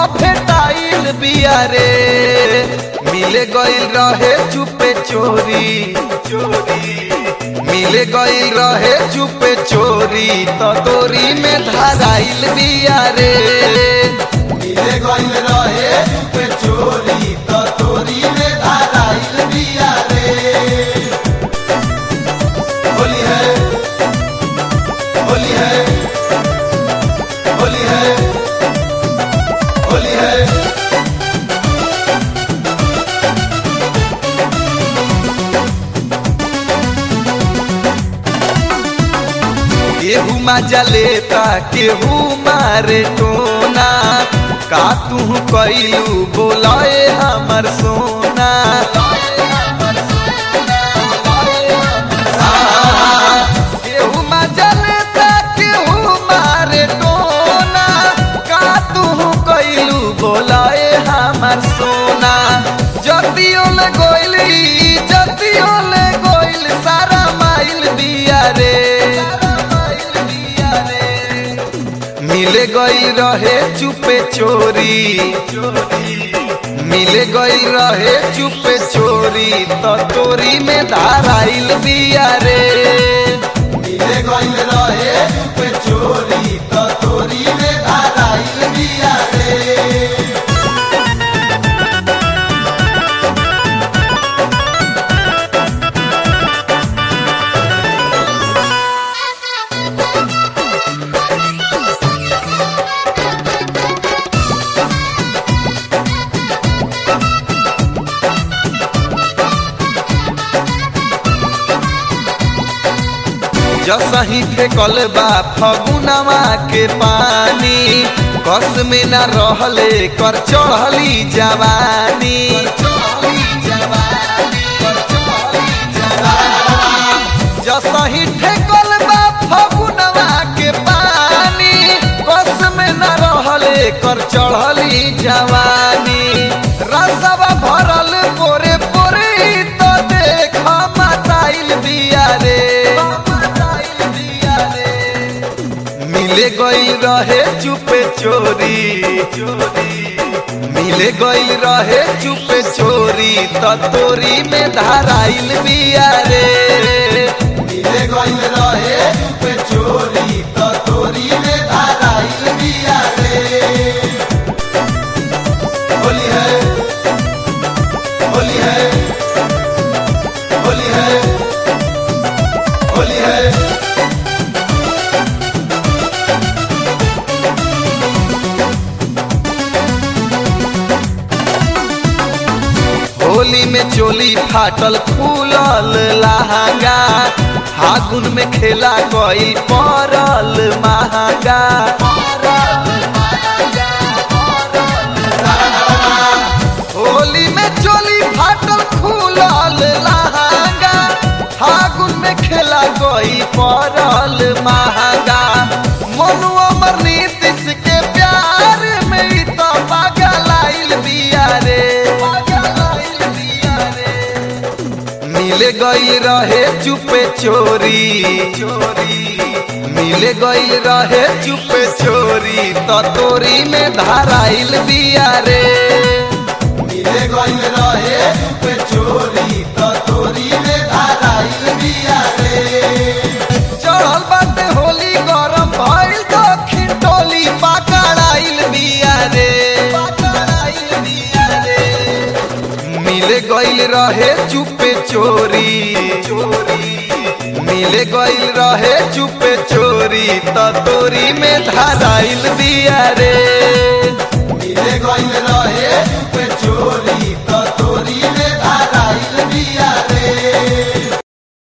भेटाइल बिया रे। मिले गइल रहे चुपे चोरी मिले गइल रहे चुपे चोरी तो तोरी में धराइल बिया रे। मिले गइल रहे चुपे चोरी तो तोरी में धराइल बिया रे। होली है होली है होली है होली है। केहू मजा लेता केहू मारे टोना का तू कैलू बोलाए हमर सोना। केहू मजा लेता केहू मारे टोना का तू कैलू बोलाए हमर सोना। जतियो ले गोइल सारा माइल बिया रे। मिले गइल रहे चुपे चोरी मिले गइल रहे चुपे चोरी तो तोरी में धराइल बिया रे। मिले गइल रहे चुपे चोरी तो तोरी में धराइल बिया रे। जसही फेकल बा फगुनवा के पानी कस में न रहले कर चढ़ली जवानी। जसही फेकल बा फगुनवा के पानी कस में न रहले कर चढ़ली जवानी। रसवा भरल पोरे पोरे तो देख मताइल बिया रे। मिले गइल रहे चुपे चोरी मिले गइल रहे चुपे चोरी तो तोरी में धराइल बिया रे। मिले गइल रहे चुपे चोरी तो तोरी में धराइल बिया रे। होली है होली है होली है होली है। होली में चोली फाटल फूलल लहंगा फागुन में खेला गइल पड़ल महंगा। होली में चोली फाटल फूलल लहंगा फागुन में खेला गइल पड़ल महंगा। मनु अमर नीतीश के प्यार में तो पागल आइल बिया रे। मिले गइल रहे चुपे चोरी मिले गइल रहे चुपे चोरी तो तोरी में धराइल बिया रे। मिले गइल रहे चुपे चोरी तो तोरी में धराइल बिया रे। चढ़ल बाटे होली गरम भइल दक्षिण टोली पकड़ाइल बिया रे। मिले गइल रहे चुपे चोरी मिले गइल रहे चुपे चोरी तो तोरी में धराइल बिया रे। मिले गइल रहे